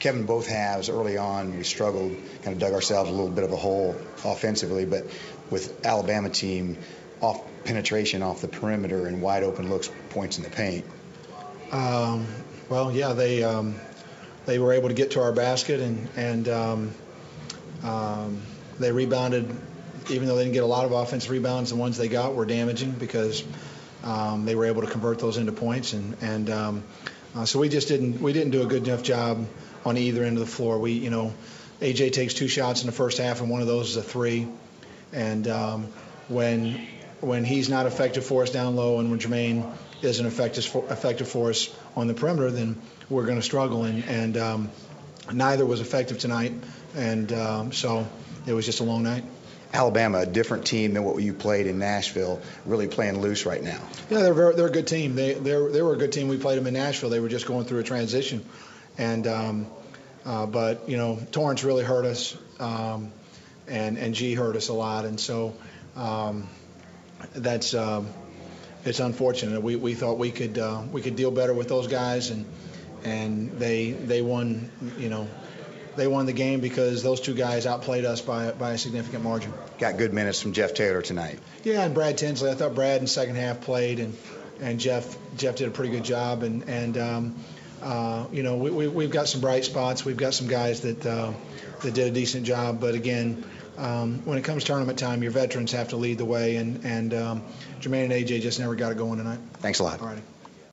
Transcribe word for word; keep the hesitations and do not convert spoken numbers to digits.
Kevin, both halves early on, we struggled, kind of dug ourselves a little bit of a hole offensively, but with Alabama team, off penetration off the perimeter and wide open looks, points in the paint. Um, well, yeah, they um, they were able to get to our basket, and and um, um, they rebounded. Even though they didn't get a lot of offensive rebounds, the ones they got were damaging because um, they were able to convert those into points, and and um, uh, so we just didn't we didn't do a good enough job on either end of the floor. We, you know, A J takes two shots in the first half, and one of those is a three, and um, when when he's not effective for us down low, and when Jermaine isn't effective for, effective for us on the perimeter, then we're going to struggle, and and um, neither was effective tonight, and um, so it was just a long night. Alabama, a different team than what you played in Nashville, really playing loose right now. Yeah, they're very, they're a good team. They they they were a good team. We played them in Nashville. They were just going through a transition, and um, uh, but you know Torrance really hurt us, um, and and G hurt us a lot, and so um, that's um, it's unfortunate. We we thought we could uh, we could deal better with those guys, and and they they won you know. They won the game because those two guys outplayed us by by a significant margin. Got good minutes from Jeff Taylor tonight. Yeah, and Brad Tinsley. I thought Brad in the second half played, and and Jeff Jeff did a pretty good job. And and um, uh, you know we, we we've got some bright spots. We've got some guys that uh, that did a decent job. But again, um, when it comes tournament time, your veterans have to lead the way. And and um, Jermaine and A J just never got it going tonight. Thanks a lot. All righty.